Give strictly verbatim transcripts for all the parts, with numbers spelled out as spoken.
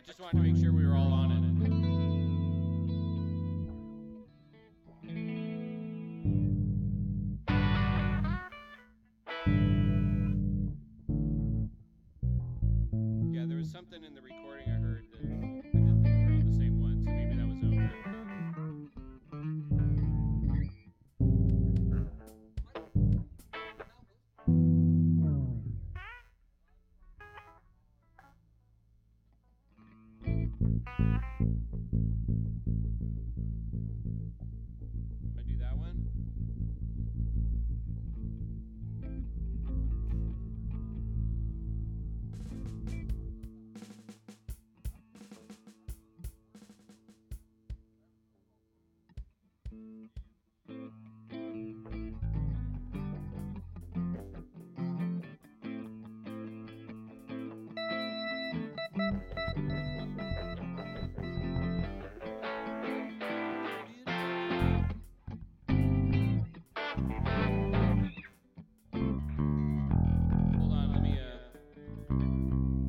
just wanted to make sure we were all on it. Yeah, there was something in the recording I heard that I didn't think we were on the same one, so maybe that was over. Want to do that one? Hold on, let me, uh...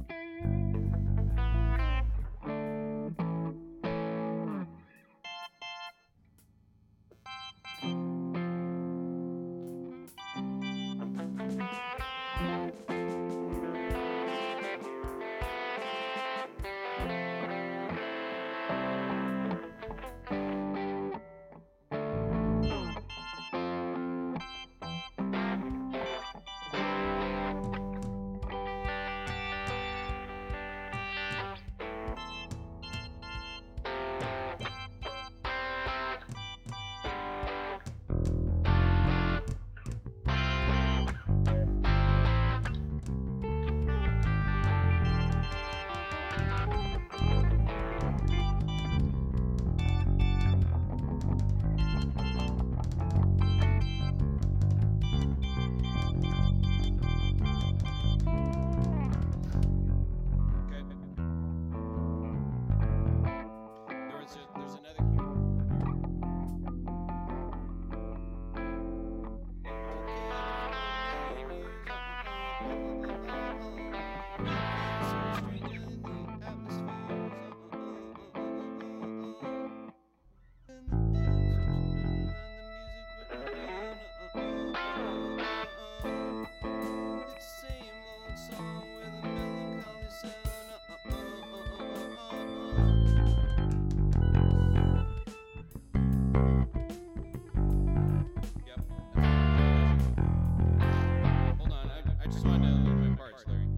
Okay. There was a, there's another key. Yep. Hold on, I, I just want to know my parts, Larry.